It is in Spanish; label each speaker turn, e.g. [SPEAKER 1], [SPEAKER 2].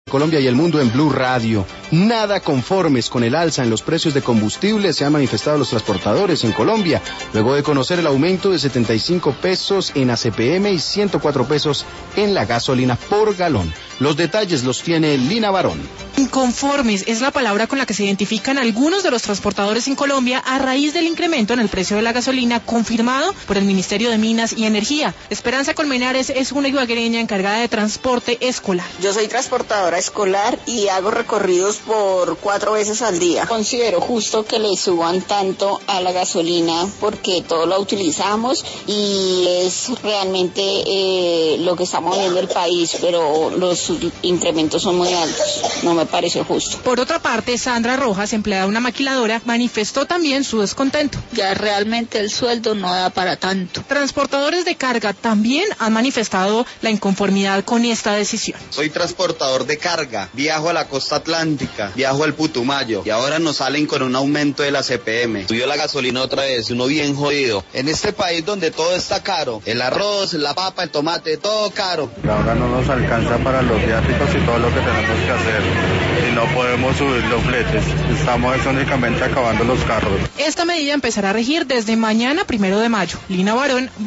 [SPEAKER 1] Colombia y el mundo en Blue Radio. Nada conformes con el alza en los precios de combustible se han manifestado los transportadores en Colombia, luego de conocer el aumento de 75 pesos en ACPM y 104 pesos en la gasolina por galón. Los detalles los tiene Lina Barón.
[SPEAKER 2] Inconformes es la palabra con la que se identifican algunos de los transportadores en Colombia a raíz del incremento en el precio de la gasolina confirmado por el Ministerio de Minas y Energía. Esperanza Colmenares es una ibaguereña encargada de transporte escolar.
[SPEAKER 3] Yo soy transportadora escolar y hago recorridos por 4 veces al día. Considero justo que le suban tanto a la gasolina porque todos la utilizamos y es realmente lo que está moviendo el país, pero los incrementos son muy altos. No me pareció justo.
[SPEAKER 2] Por otra parte, Sandra Rojas, empleada de una maquiladora, manifestó también su descontento.
[SPEAKER 4] Ya realmente el sueldo no da para tanto.
[SPEAKER 2] Transportadores de carga también han manifestado la inconformidad con esta decisión.
[SPEAKER 5] Soy transportador de carga, viajo a la costa atlántica, viajo al Putumayo y ahora nos salen con un aumento de la CPM. Subió la gasolina otra vez, uno bien jodido. En este país donde todo está caro, el arroz, la papa, el tomate, todo caro.
[SPEAKER 6] Ahora no nos alcanza para los viáticos y todo lo que tenemos que hacer. Y no podemos subir los fletes. Estamos únicamente acabando los carros.
[SPEAKER 2] Esta medida empezará a regir desde mañana, 1 de mayo. Lina Barón.